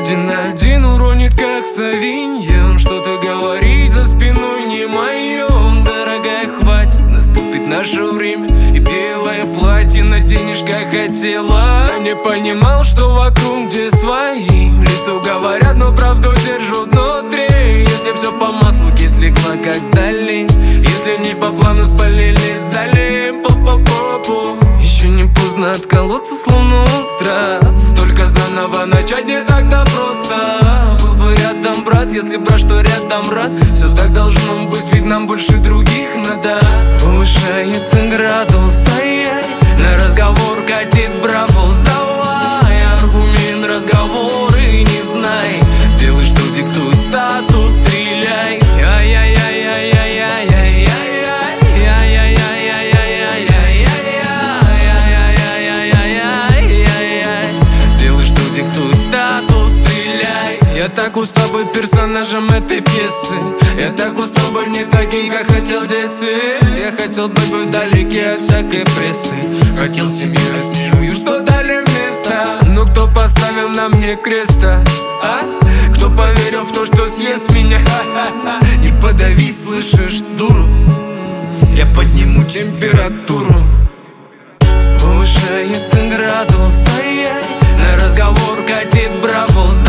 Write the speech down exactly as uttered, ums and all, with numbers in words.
один на один уронит, как Савиньон. Что-то говорить за спиной не мое. Дорогая, хватит, наступит наше время. И белое платье наденешь, как хотела. Я не понимал, что вокруг где свои. Лицо говорят, но правду держу внутри. Если все по маслу, кисть легла, как сдали. Если не по плану, спалили, сдали. По-по-по-по. Еще не поздно отколоться, словно остров. Только заново начать не так-то просто. Был бы рядом брат, если брат, что рядом брат. Все так должно быть, ведь нам больше других надо. Повышается градус, ай-яй. На разговор катит бравл. Сдавай аргумент, разговоры не знай. Делай, что диктует статус, стреляй. Я так устал быть персонажем этой пьесы. Я так устал быть не таким, как хотел в детстве. Я хотел быть вдалеке от всякой прессы. Хотел семью Россию, что дали вместо. Но кто поставил на мне креста, а? Кто поверил в то, что съест меня? Не подавись, слышишь, дуру. Я подниму температуру. Повышается градус, ай-яй. На разговор катит бравл.